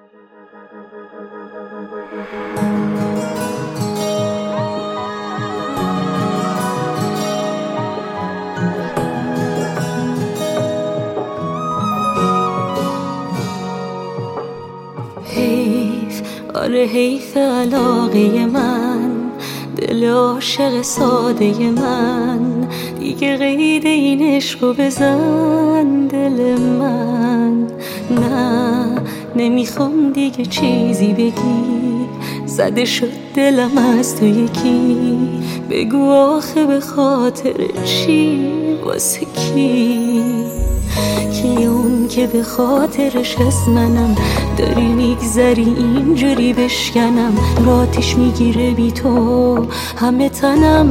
آره حیف علاقه من، دل عاشق ساده من، دیگه قید این عشقو بزن دل من. نه نمیخوام دیگه چیزی بگی، زده شد دلم از تو یکی. بگو آخه به خاطر چی، واسه کی؟ کی اون که به خاطرش از منم داری میگذری اینجوری بشکنم؟ راتش میگیره بی تو همه تنم،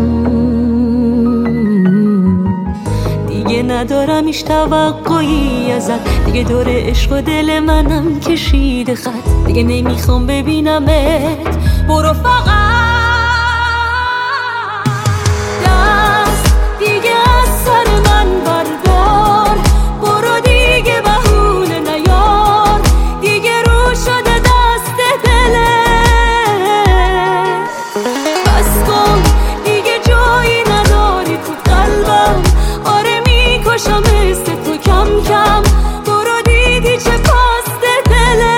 دیگه ندارم ایش توقعی ازت، دیگه دور عشق و دل منم کشیده خط، دیگه نمیخوام ببینمت، برو فقط دست دیگه از سر من بردار، برو دیگه بهونه نیار، دیگه رو شده دست دلت، بس کن دیگه جایی نداری تو قلبم، آره میکشم مثل تو کم کم، برو دیدی چه پاست دلت.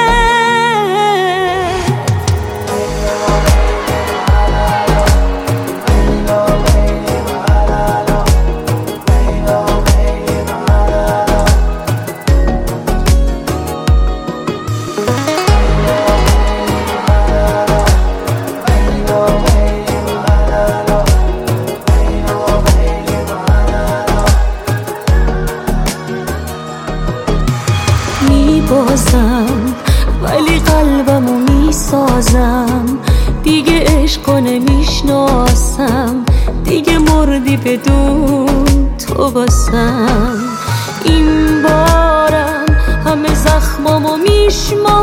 میبازم ولی قلبمو میسازم، دیگه عشقو نمیشناسم، دیگه مردی بدون تو باسم. این بارم همه زخمامو میشمارم،